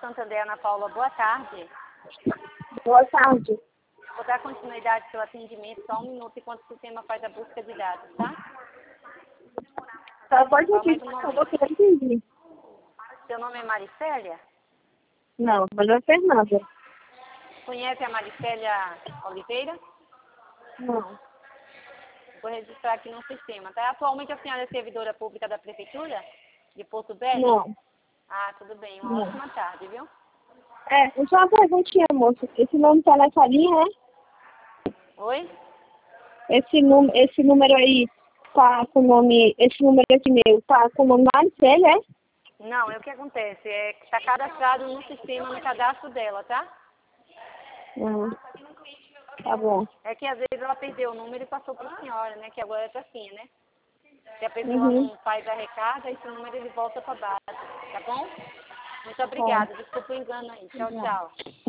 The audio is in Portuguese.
Santander, Ana Paula, boa tarde. Boa tarde. Vou dar continuidade ao seu atendimento, só 1 minuto, enquanto o sistema faz a busca de dados, tá? Só pode Só mais repetir, um por favor, momento. que eu não entendi. Seu nome é Maricélia? Não, mas não é Fernanda. Conhece a Maricélia Oliveira? Não. Vou registrar aqui no sistema, tá? Atualmente a senhora é servidora pública da Prefeitura de Porto Velho? Não. Ah, tudo bem. Uma Não. ótima tarde, viu? Só uma perguntinha, moça. Esse nome tá nessa linha, né? Oi? Esse número aí tá com o nome... Esse número aqui meu tá com o nome Maricélia, é? Não, é o que acontece. É que está cadastrado no sistema, no cadastro dela, tá? Tá bom. É que às vezes ela perdeu o número e passou para a senhora, né? Que agora é assim, né? Se a pessoa Uhum. não faz a recarga, esse número ele volta para base, tá bom? Muito Tá. obrigada. Desculpa o engano aí. Tchau, Obrigada. tchau.